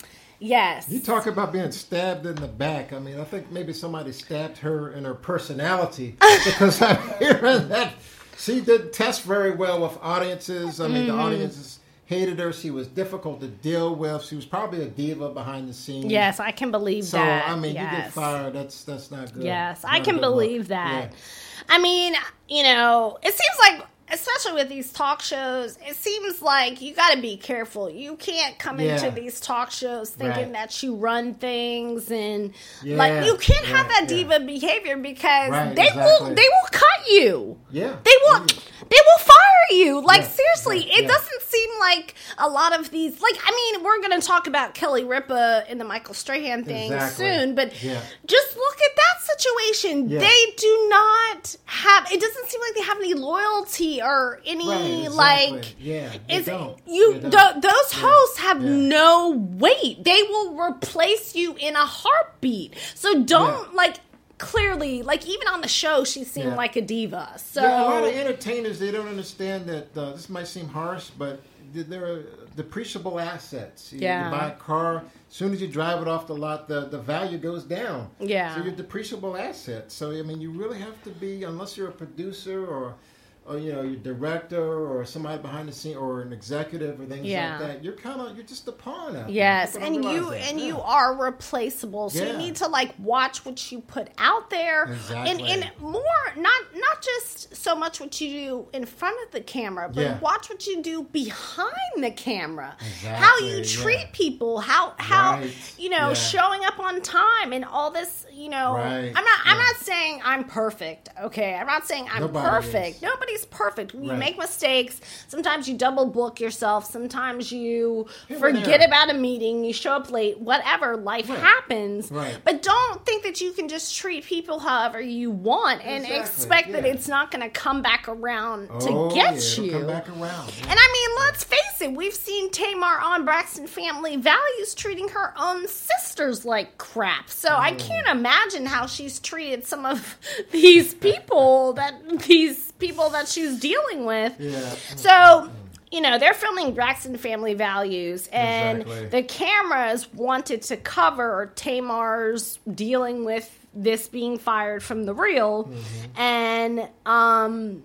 Yes. You talk about being stabbed in the back. I mean, I think maybe somebody stabbed her in her personality because I'm hearing that she didn't test very well with audiences. I mean, mm. the audiences hated her. She was difficult to deal with. She was probably a diva behind the scenes. Yes, I can believe so, that. So, I mean, yes. you get fired. That's that's not good. Yes, not I can believe look. that. Yeah. I mean, you know, it seems like, especially with these talk shows, it seems like you got to be careful. You can't come yeah. into these talk shows thinking right. that you run things and yeah. like you can't right. have that diva yeah. behavior because right. they exactly. will they will cut you. Yeah, they will they will fire you. Like yeah. seriously, yeah. it yeah. doesn't seem like a lot of these. Like I mean, we're going to talk about Kelly Ripa and the Michael Strahan thing exactly. soon, but yeah. just look at that situation. Yeah. They do not have. It doesn't seem like they have any loyalty or any right, exactly. like yeah it's don't. you don't. Th- those yeah. hosts have yeah. no weight. They will replace you in a heartbeat. So don't yeah. like clearly like even on the show she seemed yeah. like a diva. So yeah, a lot of entertainers, they don't understand that uh, this might seem harsh, but they're depreciable assets. You, yeah. you buy a car, as soon as you drive it off the lot, the, the value goes down. Yeah. So you're depreciable assets. So I mean, you really have to be, unless you're a producer or or you know, your director or somebody behind the scene or an executive or things yeah. like that, you're kind of you're just a pawn out yes there. and you that. and yeah. you are replaceable, so yeah. you need to like watch what you put out there exactly. and, and more not not just so much what you do in front of the camera, but yeah. watch what you do behind the camera. Exactly. How you treat yeah. people, how how right. you know yeah. showing up on time and all this, you know right. I'm not yeah. I'm not saying I'm perfect, okay? I'm not saying I'm Nobody perfect. is. Nobody's perfect. You right. make mistakes. Sometimes you double book yourself. Sometimes you Here forget about a meeting. You show up late. Whatever. Life right. happens. Right. But don't think that you can just treat people however you want and exactly. expect yeah. that it's not going to come back around oh, to get yeah, you. Come back around. Yeah. And I mean, let's face it. We've seen Tamar on Braxton Family Values treating her own sisters like crap. So mm. I can't imagine how she's treated some of these people that these people that she's dealing with. Yeah. So, you know, they're filming Braxton Family Values, and exactly. the cameras wanted to cover Tamar's dealing with this being fired from The Real. Mm-hmm. And um,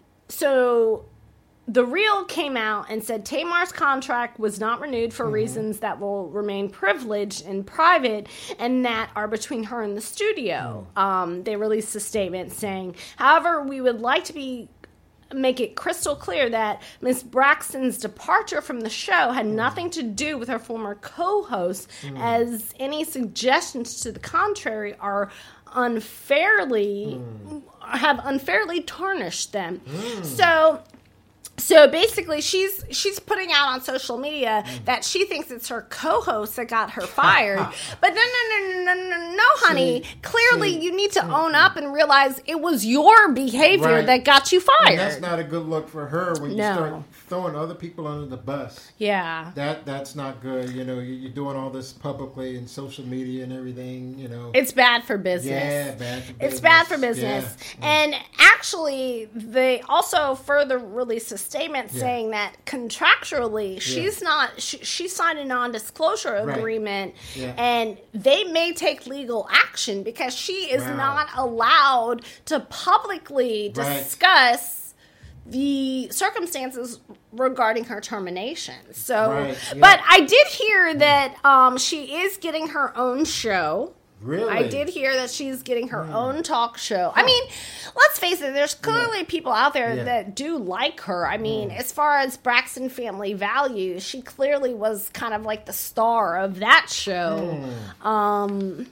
so The Real came out and said Tamar's contract was not renewed for mm-hmm. reasons that will remain privileged and private and that are between her and the studio. Mm. Um, they released a statement saying, however, we would like to be make it crystal clear that Miss Braxton's departure from the show had nothing to do with her former co-host, mm. as any suggestions to the contrary are unfairly mm. have unfairly tarnished them. Mm. So. So basically, she's she's putting out on social media that she thinks it's her co-host that got her fired. But no, no, no, no, no, no, no, honey. See, Clearly, see, you need to own up and realize it was your behavior right. that got you fired. And that's not a good look for her when you no. start throwing other people under the bus. Yeah. That That's not good. You know, you're doing all this publicly in social media and everything, you know. It's bad for business. Yeah, bad for business. It's bad for business. Yeah. And actually, they also further released a statement yeah. saying that contractually, yeah. she's not, she, she signed a non-disclosure agreement, right. yeah. and they may take legal action because she is wow. not allowed to publicly right. discuss the circumstances regarding her termination. So, right, yeah. but I did hear that um, she is getting her own show. Really? I did hear that she's getting her mm. own talk show. I mean, let's face it, there's clearly yeah. people out there yeah. that do like her. I mean, mm. as far as Braxton Family Values, she clearly was kind of like the star of that show. Mm. Um, and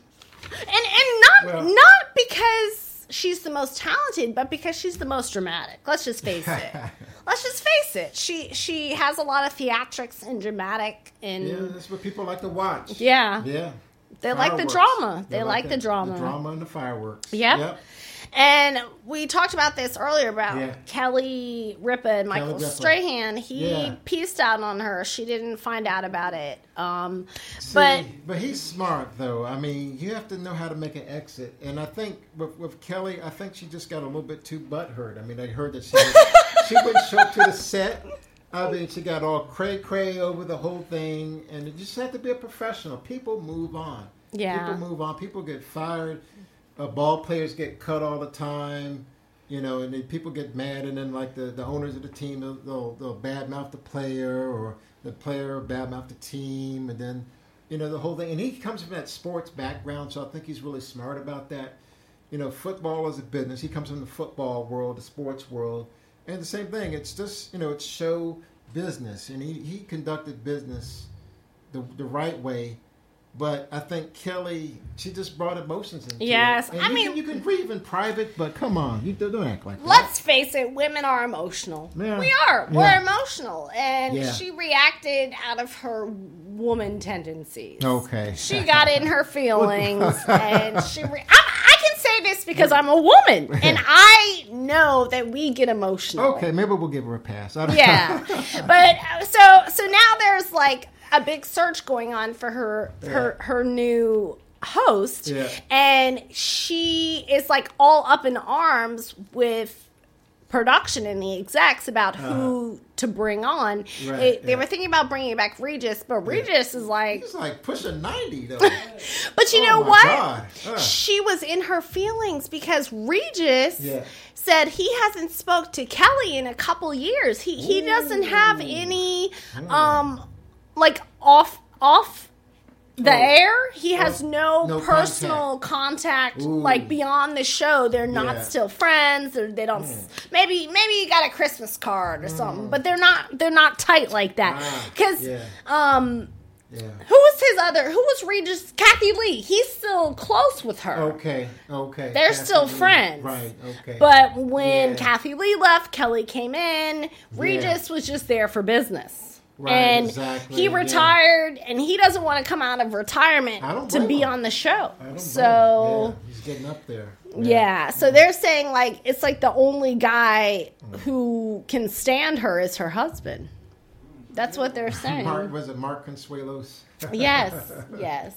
and not well. not because she's the most talented, but because she's the most dramatic. Let's just face it. Let's just face it. She she has a lot of theatrics and dramatic. And yeah, that's what people like to watch. Yeah. Yeah. They fireworks. like the drama. They, they like, like the, the drama. The drama and the fireworks. Yep. yep. And we talked about this earlier about yeah. Kelly Ripa and Michael Kelly Strahan. He yeah. pieced out on her. She didn't find out about it. Um, See, but but he's smart, though. I mean, you have to know how to make an exit. And I think with, with Kelly, I think she just got a little bit too butthurt. I mean, I heard that she, she wouldn't show up to the set. I mean, she got all cray-cray over the whole thing. And it just had to be a professional. People move on. Yeah. People move on. People get fired. Uh, ball players get cut all the time, you know, and they, people get mad, and then like the, the owners of the team, they'll, they'll, they'll badmouth the player, or the player badmouth the team, and then, you know, the whole thing. And he comes from that sports background, so I think he's really smart about that. You know, football is a business. He comes from the football world, the sports world, and the same thing. It's just, you know, it's show business, and he, he conducted business the the right way. But I think Kelly, she just brought emotions into yes, it. Yes, I you mean, can, you can grieve in private, but come on, you don't act like that. Let's face it, women are emotional. Yeah. We are. Yeah. We're emotional, and yeah. she reacted out of her woman tendencies. Okay, she got in her feelings, and she. Re- I, I can say this because I'm a woman, and I know that we get emotional. Okay, maybe we'll give her a pass. I don't yeah, but uh, so so now there's like a big search going on for her yeah. her her new host, yeah. and she is like all up in arms with production and the execs about uh-huh. who to bring on. Right, it, they yeah. were thinking about bringing back Regis, but Regis yeah. is like he's like pushing ninety though. But you oh know my what? Uh. She was in her feelings because Regis yeah. said he hasn't spoke to Kelly in a couple years. He he Ooh. doesn't have any mm. um. like off off the oh. air, he has oh. no, no personal contact, contact like beyond the show. They're not yeah. still friends, or they don't. Mm. Maybe maybe you got a Christmas card or mm. something, but they're not they're not tight like that. Because ah, yeah. um, yeah. who was his other? Who was Regis? Kathy Lee. He's still close with her. Okay, okay. They're Kathy still Lee. friends, right? Okay. But when yeah. Kathy Lee left, Kelly came in. Regis yeah. was just there for business. Right, and exactly, he retired, yeah. and he doesn't want to come out of retirement to be him. on the show. I don't so yeah, he's getting up there. Yeah. yeah. So they're saying like it's like the only guy who can stand her is her husband. That's what they're saying. Mark, was it Mark Consuelos? yes, yes.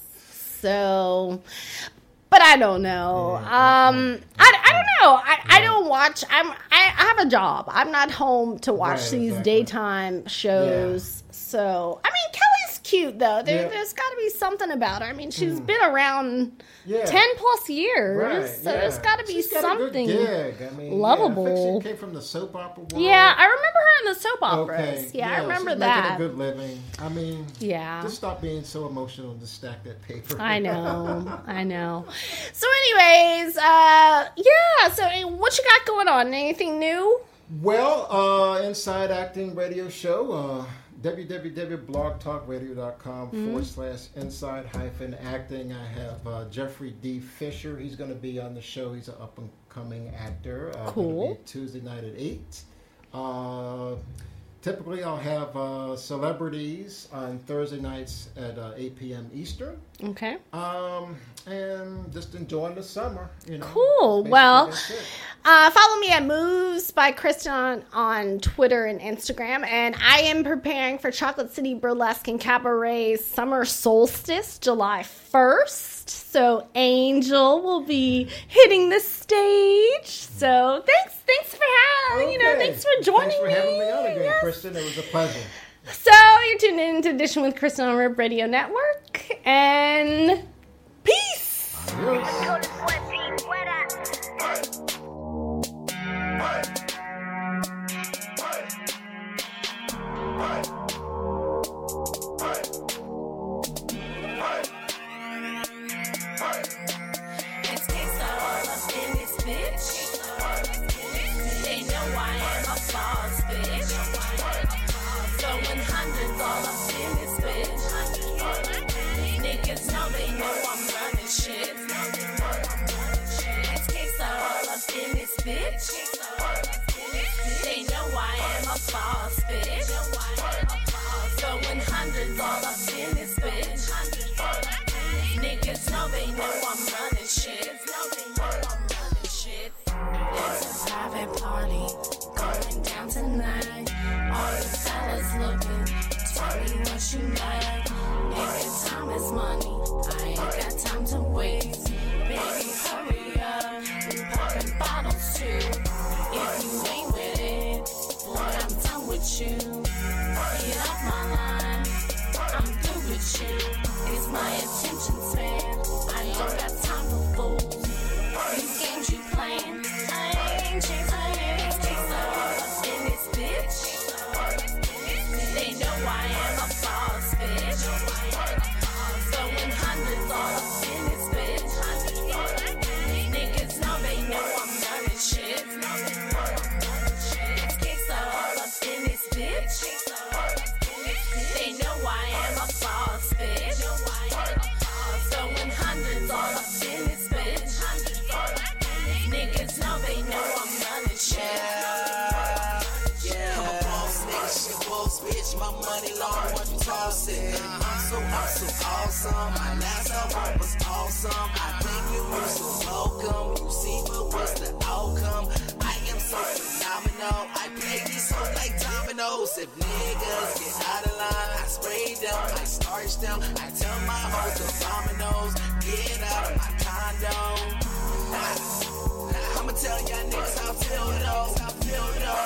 So. But I don't know. Um, I, I don't know. I, I don't watch. I'm. I, I have a job. I'm not home to watch right, these exactly. daytime shows. Yeah. So I mean, Kelly's cute though. There, yeah. There's got to be something about her. I mean, she's mm. been around yeah. ten plus years, right, so yeah. there's got to be she's got something a good gig. I mean, lovable. Yeah, I think she came from the soap opera world. Yeah, I remember her in the soap operas. Okay. Yeah, yeah, I remember she's that. Making a good living. I mean, yeah. Just stop being so emotional and just stack that paper. I know, I know. So, anyways, uh, yeah. So, what you got going on? Anything new? Well, uh, Inside Acting Radio Show, uh, www.blogtalkradio.com mm-hmm. forward slash inside hyphen acting. I have uh, Jeffrey D. Fisher. He's going to be on the show. He's an up-and-coming actor. Uh, cool. Be Tuesday night at eight. Uh, typically, I'll have uh, celebrities on Thursday nights at uh, eight p.m. Eastern. Okay. Um, and just enjoying the summer, you know. Cool. Well, uh, follow me at Moves by Kristen on, on Twitter and Instagram. And I am preparing for Chocolate City Burlesque and Cabaret's Summer Solstice, July first. So Angel will be hitting the stage. So thanks, thanks for having, okay. you know, thanks for joining me. Thanks for me. having me on again, yes. Kristen. It was a pleasure. So you're tuned in to Edition with Kristen on Rip Radio Network, and peace. Adios. Bitch. They know I am a boss, bitch. Throwing hundreds all up in this bitch. Niggas know they know I'm running shit. It's a private party going down tonight. All the fellas looking, tell me what you like. Nigga, time is money. I ain't got time to waste. Baby, hurry up. We popping bottles too. If you ain't with it, boy, I'm done with you. Get off my line. I'm through with you. It's my attention span. I don't got time for fools. These games you playing, I ain't chasing. It's all up in this bitch. They know I am a boss, bitch. Throwing hundreds all up in this bitch. Niggas know they know I'm running shit. Kicks are all up in this bitch. They know I am a boss, bitch. Throwing hundreds all up in this bitch. Niggas know they know I'm running shit. Yeah, I'm a boss nigga, she a boss bitch. My money long, what you toss it. I'm so, I'm so awesome. My last album was awesome. I think you were so welcome. You see what was the outcome. I am so phenomenal. I play these hoes like dominoes. If niggas get out of line, I spray them, I starch them. I tell my hoes to dominoes, get out of my condo. I'ma tell y'all niggas how I feel though. I feel though.